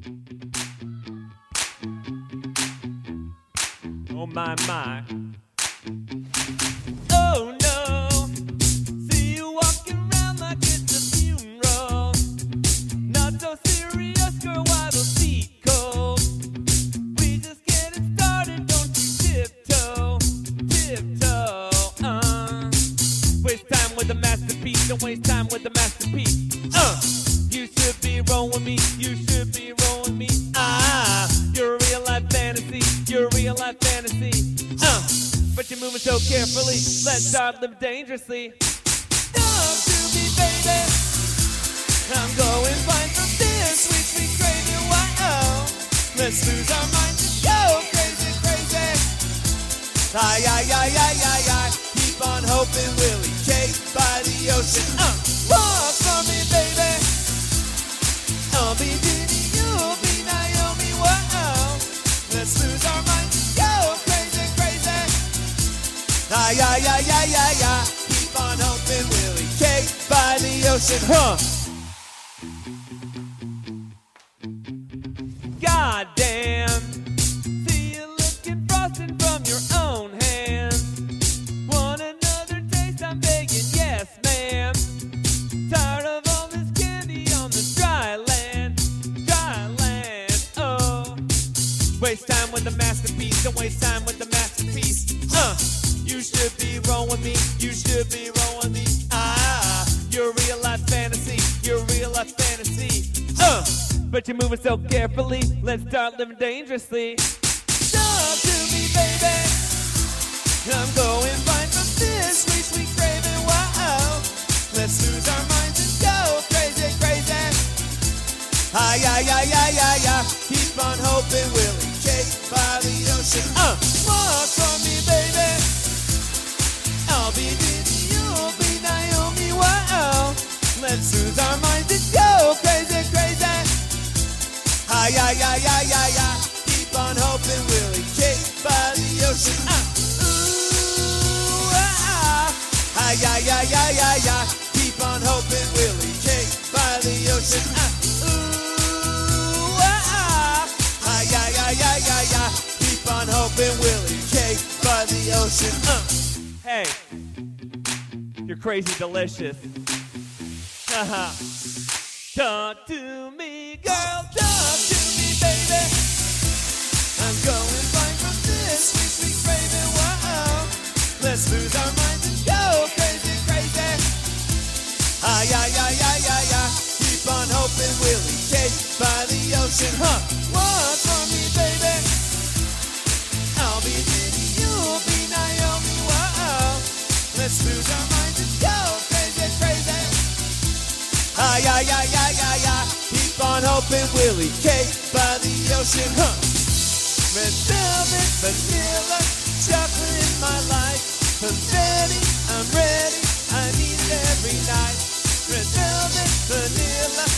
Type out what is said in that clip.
Oh my, my. Oh no, see you walking around like it's a funeral. Not so serious, girl, why the seat cold? We just getting started, don't you tiptoe, tiptoe, Waste time with the masterpiece, don't waste time with the masterpiece, You should be rolling with me, you should be rolling with me, You're a real life fantasy, you're a real life fantasy, But you're moving so carefully, let's start living dangerously. Come to me, baby, I'm going blind from this sweet, sweet craving, wow. Let's lose our minds and go crazy, crazy. Ay, ay, ay, ay, ay, ay. Keep on hoping we'll escape by the ocean. Walk for me, baby. I'll be Diddy, you'll be Naomi, wow. Let's lose our minds and go crazy, crazy. Ay, ay, ay, ay, ay, ay. Keep on hoping we'll escape by the ocean, Goddamn, see you looking frosting from your own hands. Want another taste? I'm begging, yes, ma'am. Tired of all this candy on the dry land, oh. Waste time with the masterpiece, don't waste time with the masterpiece, You should be rolling with me, you should be rolling with me, You're a real life fantasy, you're a real life fantasy, But you're moving so carefully, let's start living dangerously. Talk to me, baby, I'm going blind from this sweet, sweet craving, wow. Let's lose our minds and go crazy, crazy. Ay, ay, ay, ay, ay, ay. Keep on hoping we'll escape by the ocean. Walk for me, baby. I'll be Diddy, you'll be Naomi, wow. Let's lose our minds and go crazy, crazy. Ay, ay, ay, ay, ay, ay. Keep on hoping we'll escape by the ocean. Ooh, ay, ay, ay, ay, ay, ay. Keep on hoping we'll escape by the ocean. Ooh, ay, ay, ay, ay, ay, ay. Keep on hoping we'll escape by the ocean. Hey, you're crazy delicious. Talk to me, girl, talk to me, baby. I'm going blind from this sweet, sweet craving, wow. Let's lose our minds and go crazy, crazy. Ay, ay, ay, ay, ay, ay. Keep on hoping we'll escape by the ocean, Walk for me, baby. I'll be Diddy, you'll be Naomi, wow. Let's lose our minds and go crazy, crazy. Ay, ay, ay, ay, ay, ay. Keep on hoping we'll escape by the ocean, Red velvet, vanilla, chocolate in my life. Confetti, I'm ready, I need it every night. Red velvet, vanilla,